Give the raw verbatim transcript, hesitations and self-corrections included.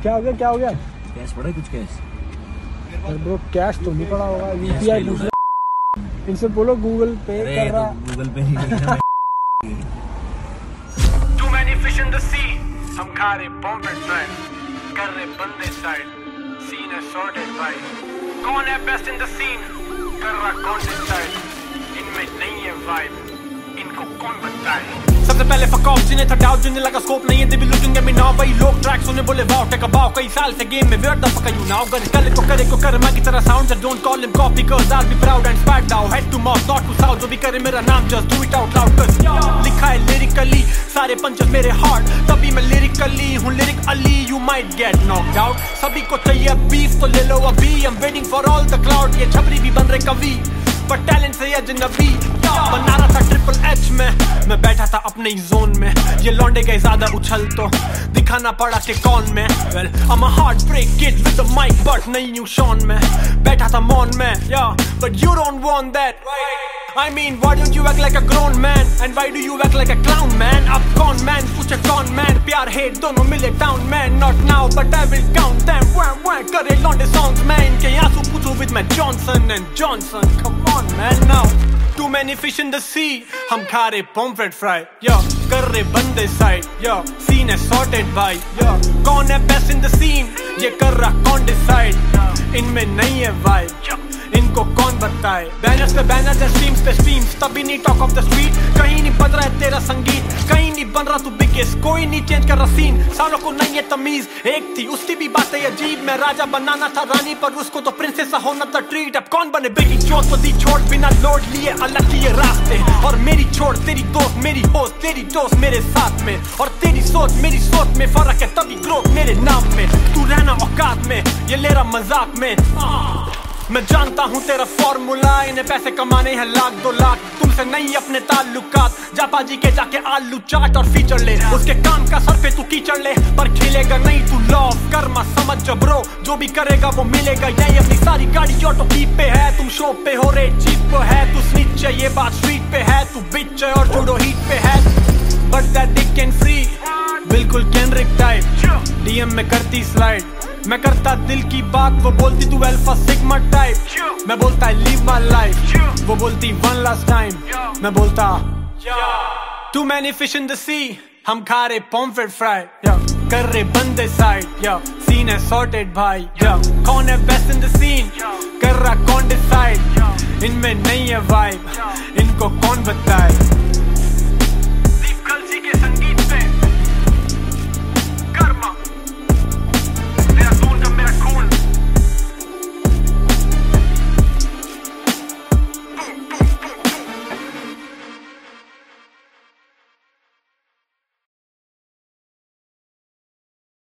क्या हो गया क्या हो गया? कैश पड़ा है कुछ कैश? ब्रो कैश तो नहीं पड़ा होगा, यूपीआई पूछ रहा। इनसे बोलो गूगल पे कर रहा। गूगल पे नहीं Too many fish in the sea, हम खा रहे पॉम्फ्रेट फ्राई, कर रहे बंदे साइड, सीन है sorted भाई। कौन है बेस्ट इन द सीन, कर रहा कौन डिसाइड, इनमें नहीं है वाइब, इनको कौन बताए। सबसे पहले फक ऑफ जिन्हें था डाउट, जिन्हें लगा स्कोप नहीं है, they be looking at me now। वही लोग ट्रैक सुने बोले वाओ टेक अ बाउ, कई साल से गेम में where the fuck are you now। गर कल को करे को करे मैं की तरह sound, don't call him copy cause I'll be proud and spat down, head to mouth not to south। जो भी करे मेरा नाम just do it out loud cause लिखा है lyrically, सारे पंचेस मेरे हार्ड, तभी मैं lyrically हूँ lyric Ali. You might get knocked out, सभी को चाहिए beef तो ले लो अभी। I'm waiting for all the cloud, ये छपरी भी बन रहे कवि पर टैलेंट से अजनबी। बना रहा था ट्रिपल एच में, मैं बैठा था अपने ही जोन में। ये लौंडे गए ज्यादा उछल तो दिखाना पड़ा कि कौन मैं। Well, I'm a heartbreak kid with a mic but नहीं हूँ शॉन में। बैठा था मॉन में, yeah, but you don't want that। I mean, why don't you act like a grown man? And why do you act like a clown man? Up con man, पूछे कौन man? प्यार hate दोनों मिले down man। Not now, but I will count them। Wah wah करे लौंडे songs man, इनके आंसू पूछो with my Johnson and Johnson। Come on man now। Too many fish in the sea, हम खा रहे pomfret fry, yo, कर रहे बंदे side, yo, scene है sorted भाई, yo, कौन है best in the scene, ये कर रहा कौन decide, इनमें नहीं है vibe, इनको कौन बताए। बैनर्स पे बैनर्स है, स्ट्रीम्स पे स्ट्रीम्स, तभी नहीं टॉक ऑफ द स्ट्रीट। कहीं नहीं बन रहा है तेरा संगीत, कहीं नहीं बन रहा तू बिगेस्ट, कोई नहीं चेंज कर रहा सीन। सालों को नहीं है तमीज, एक थी उसकी भी बातें अजीब। मैं राजा बनाना था रानी पर उसको तो प्रिंसेस होना था ट्रीट। अब कौन बने बिगी चोट को दी छोड़, बिना लोड लिए अलग किए रास्ते। और मेरी छोड़ तेरी दोस्त, मेरी होस्ट तेरी दोस्त मेरे साथ में। और तेरी सोच मेरी सोच में फर्क है, तभी ग्रोथ मेरे नाम में। तू रहना औकात में, ये ले रहा मजाक में। मैं जानता हूँ तेरा फॉर्मूला, इन्हें पैसे कमाने हैं लाख दो लाख, तुमसे नहीं अपने ताल्लुकात। जापाजी के जाके आलू चाट और फीचर ले, उसके काम का सर पे तू कीचड़ ले, पर खेलेगा नहीं तू लॉस। कर्मा समझ जो ब्रो, जो भी करेगा वो मिलेगा। यही अपनी सारी गाड़ी ऑटो की पे है, तुम शो पे हो रेट चीप है। तू स्निच है, ये बात स्ट्रीट पे है, तू बिच है और जूडो हीट पे है। But that dick can free, बिल्कुल केनरिक टाइप, डीएम में करती स्लाइड। मैं करता दिल की बात, वो बोलती तू अल्फा सिग्मा टाइप। मैं बोलता लीव माय लाइफ, वो बोलती वन लास्ट टाइम। मैं बोलता too many fish in the sea, हम खा रहे पॉम्फ्रेट फ्राई, कर रहे बंदे साइड, सीन है सॉर्टेड भाई। कौन है बेस्ट इन द सीन, कर रहा कौन डिसाइड, इनमें नहीं है वाइब, इनको कौन बताए।